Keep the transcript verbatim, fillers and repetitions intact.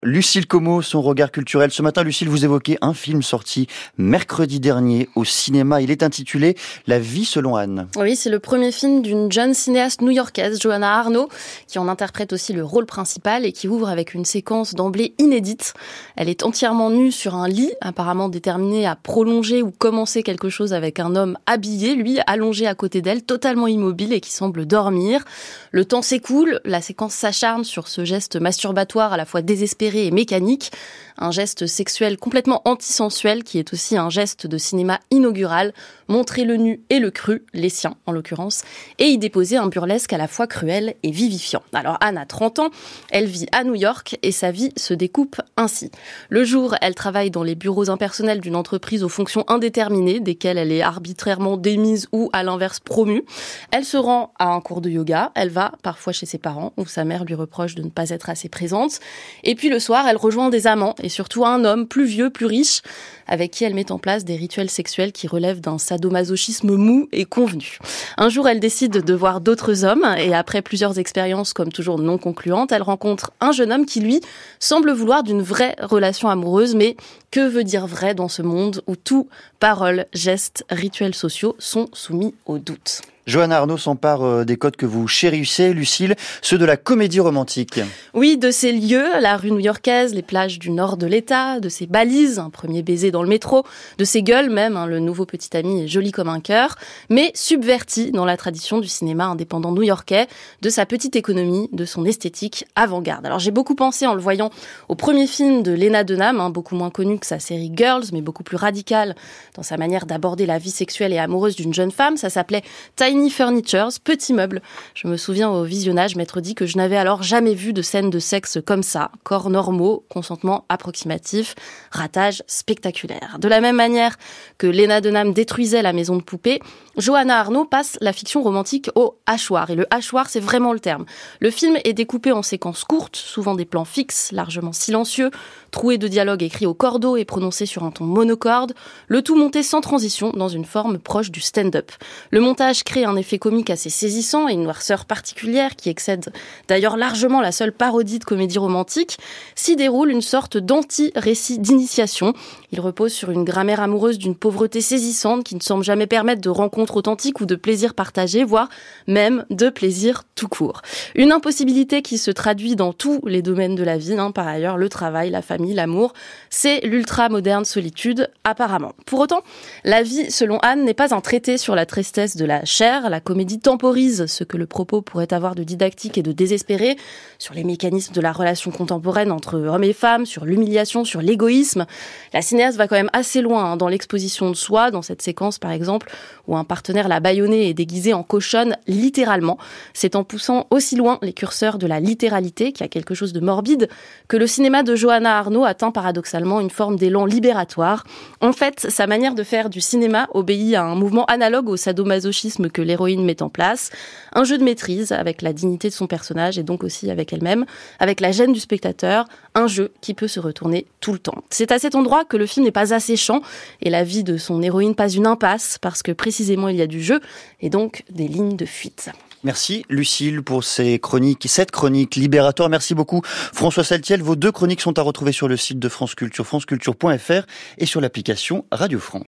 Lucille Como, son regard culturel. Ce matin, Lucille, vous évoquez un film sorti mercredi dernier au cinéma. Il est intitulé La vie selon Anne. Oui, c'est le premier film d'une jeune cinéaste new-yorkaise, Joanna Arno, qui en interprète aussi le rôle principal et qui ouvre avec une séquence d'emblée inédite. Elle est entièrement nue sur un lit, apparemment déterminée à prolonger ou commencer quelque chose avec un homme habillé, lui, allongé à côté d'elle, totalement immobile et qui semble dormir. Le temps s'écoule, la séquence s'acharne sur ce geste masturbatoire à la fois désespéré et mécanique, un geste sexuel complètement antisensuel qui est aussi un geste de cinéma inaugural, montrer le nu et le cru, les siens en l'occurrence, et y déposer un burlesque à la fois cruel et vivifiant. Alors Anne a trente ans, elle vit à New York et sa vie se découpe ainsi. Le jour, elle travaille dans les bureaux impersonnels d'une entreprise aux fonctions indéterminées, desquelles elle est arbitrairement démise ou à l'inverse promue. Elle se rend à un cours de yoga, elle va parfois chez ses parents où sa mère lui reproche de ne pas être assez présente, et puis le soir, elle rejoint des amants et surtout un homme plus vieux, plus riche, avec qui elle met en place des rituels sexuels qui relèvent d'un sadomasochisme mou et convenu. Un jour, elle décide de voir d'autres hommes et après plusieurs expériences, comme toujours non concluantes, elle rencontre un jeune homme qui, lui, semble vouloir d'une vraie relation amoureuse. Mais que veut dire vrai dans ce monde où tout, paroles, gestes, rituels sociaux sont soumis au doute ? Joanna Arno s'empare des codes que vous chérissez, Lucille, ceux de la comédie romantique. Oui, de ces lieux, la rue new-yorkaise, les plages du nord de l'État, de ces balises, un premier baiser dans le métro, de ces gueules même, hein, le nouveau petit ami est joli comme un cœur, mais subverti dans la tradition du cinéma indépendant new-yorkais, de sa petite économie, de son esthétique avant-garde. Alors j'ai beaucoup pensé en le voyant au premier film de Lena Dunham, hein, beaucoup moins connu que sa série Girls, mais beaucoup plus radical dans sa manière d'aborder la vie sexuelle et amoureuse d'une jeune femme. Ça s'appelait Tiny Furnitures, Petits Meubles. Je me souviens au visionnage m'être dit que je n'avais alors jamais vu de scène de sexe comme ça. Corps normaux, consentement approximatif, ratage spectaculaire. De la même manière que Lena Dunham détruisait la maison de poupée, Joanna Arno passe la fiction romantique au hachoir. Et le hachoir, c'est vraiment le terme. Le film est découpé en séquences courtes, souvent des plans fixes, largement silencieux, troués de dialogues écrits au cordeau et prononcés sur un ton monocorde, le tout monté sans transition dans une forme proche du stand-up. Le montage crée un effet comique assez saisissant et une noirceur particulière qui excède d'ailleurs largement la seule parodie de comédie romantique. S'y déroule une sorte d'anti-récit d'initiation. Il repose sur une grammaire amoureuse d'une pauvreté saisissante qui ne semble jamais permettre de rencontres authentiques ou de plaisir partagé, voire même de plaisir tout court. Une impossibilité qui se traduit dans tous les domaines de la vie, hein, par ailleurs, le travail, la famille, l'amour. C'est l'ultra-moderne solitude, apparemment. Pour autant, La vie selon Anne n'est pas un traité sur la tristesse de la chair. La comédie temporise ce que le propos pourrait avoir de didactique et de désespéré, sur les mécanismes de la relation contemporaine entre hommes et femmes, sur l'humiliation, sur l'égoïsme. La cinéaste va quand même assez loin hein, dans l'exposition de soi, dans cette séquence par exemple, où un partenaire l'a bâillonné et déguisé en cochonne, littéralement. C'est en poussant aussi loin les curseurs de la littéralité, qui a quelque chose de morbide, que le cinéma de Joanna Arno atteint paradoxalement une forme d'élan libératoire. En fait, sa manière de faire du cinéma obéit à un mouvement analogue au sadomasochisme que l'héroïne met en place, un jeu de maîtrise avec la dignité de son personnage et donc aussi avec elle-même, avec la gêne du spectateur, un jeu qui peut se retourner tout le temps. C'est à cet endroit que le film n'est pas asséchant et la vie de son héroïne pas une impasse, parce que précisément il y a du jeu et donc des lignes de fuite. Merci Lucille pour ces chroniques, cette chronique libératoire. Merci beaucoup François Saltiel. Vos deux chroniques sont à retrouver sur le site de France Culture, franceculture point f r et sur l'application Radio France.